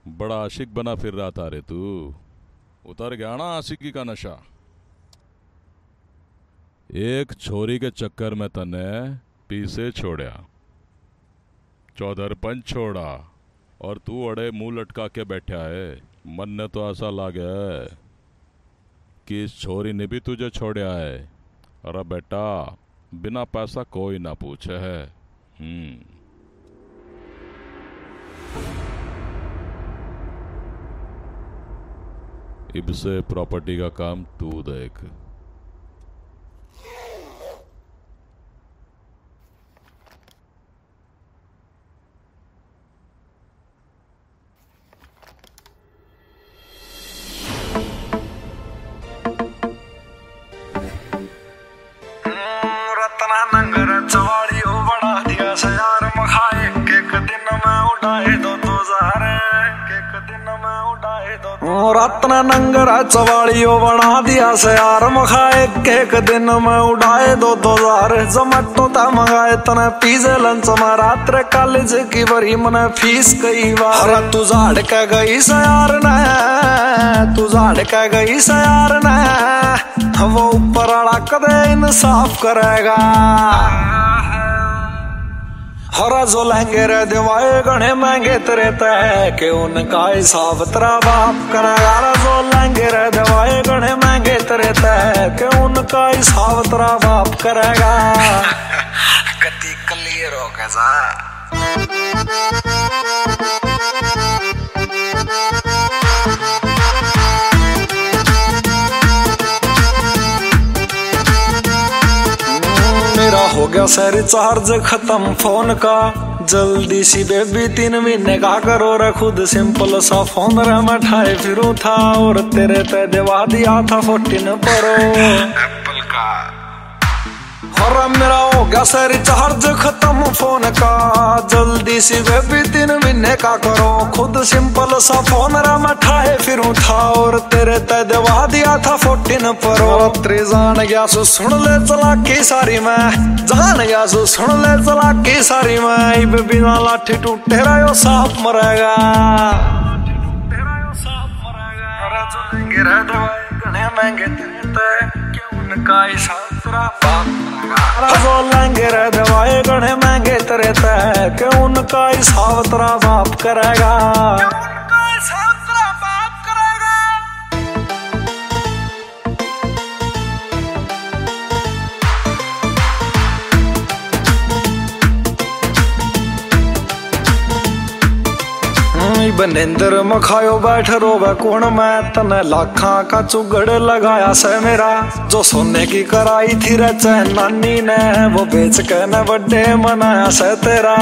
बड़ा आशिक बना फिर रहा था रे तू। उतर गया ना आशिकी का नशा। एक छोरी के चक्कर में तने पीछे छोड़ा, चौधरपन छोड़ा और तू अड़े मुंह लटका के बैठा है। मन ने तो ऐसा लागे है कि इस छोरी ने भी तुझे छोड़ा है। अरे बेटा, बिना पैसा कोई ना पूछे है। इब से प्रॉपर्टी का काम तू देख। रत्ना नंगर चवाड़ी हो बड़ा दिया से यार मखाए एक दिन में उड़ाए दो हजार एक दिन में उड़ाए दो। रत्ना नंगर चवाड़ी हो बना दिया से यार मखाए एक दिन में उड़ाए दो हजार। जोमेटो ता मंगाए तने पिज्जा लंच में रात्र कॉलेज की बरी मने फीस कई बार। तू झाड़ के गई से यार ने, तू झाड़ के गई से यार ने, वो ऊपर वाला कदे इंसाफ करेगा। हरा जो लहंगे रे दिवाए गणे महंगे तेरे तय के उनका हिसाब तेरा बाप करेगा। हरा जो लहंगे रे दिवाए गणे महंगे तेरे तय के उनका हिसाब तेरा बाप करेगा। कति क्लियर हो गया। मेरा हो गया सर रिचार्ज खत्म फोन का, जल्दी सी बेबी 3 महीने का करो रे खुद सिंपल सा फोन रे मैं ठाए फिरूं था और तेरे पे दिवा दिया था 14 प्रो एप्पल का। और मेरा हो गया सर रिचार्ज खत्म फोन का, जल्दी सी बेबी 3 महीने का करो खुद सिंपल सा फोन रे मैं ठाए फिरूं था और तेरे ते दिवा दिया था 14 प्रो। तेरे जान गया सो सुन ले चला की सारी मैं, जान गया सो सुन ले चला की सारी मैं। इब बिना लाठी टूटे रहो सांप मरेगा। महंगे उनका हिसाब तेरा बाप करेगा। लहंगे रे दवाए गणे महंगे तेरे तय के उनका हिसाब तेरा बाप करेगा। बनेंद्र मखायो बैठ रोवे कौन मैं, तने लाखा का चुगड़ लगाया से मेरा। जो सोने की कराई थी रे चैन नानी ने, वो बेच के न बर्थडे मनाया से तेरा।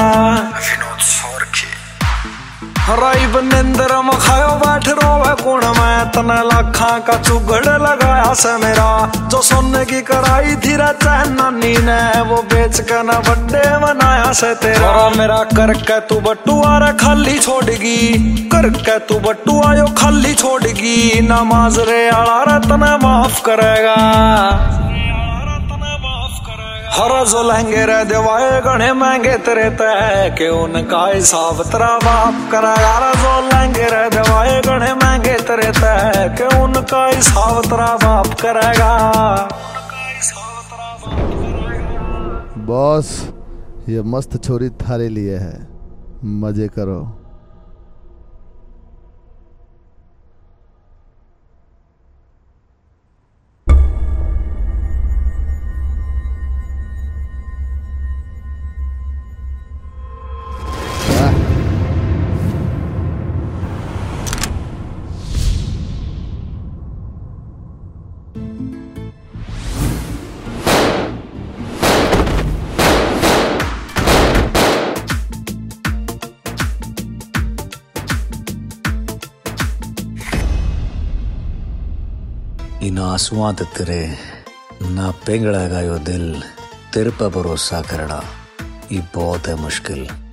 हराई बनेंद्र मखायो बैठ रोवे कौन मैं, तने लाखा का चुगड़ लगाया से मेरा। जो सोने की कराई थी रे चैन नानी ने, वो बेच के न बर्थडे मनाया से तेरा। मेरा करके तू बटुआ रे खाली छोड़गी, करके तू बटुआ यो खाली छोड़गी। नमाज रे आला रे तने माफ करेगा। हरा जो लहंगे रे दिवाए गणे महंगे तेरे तय के उनका हिसाब तेरा बाप करेगा। हरा जो लहंगे रे दिवाए गणे महंगे तेरे तय के उनका हिसाब तेरा बाप करेगा। बॉस, ये मस्त छोरी थारे लिए है, मजे करो। इन आंसुआं ते तेरे ना पिघलेगा यो दिल, तेरे पे भरोसा करना ये बहुत है मुश्किल।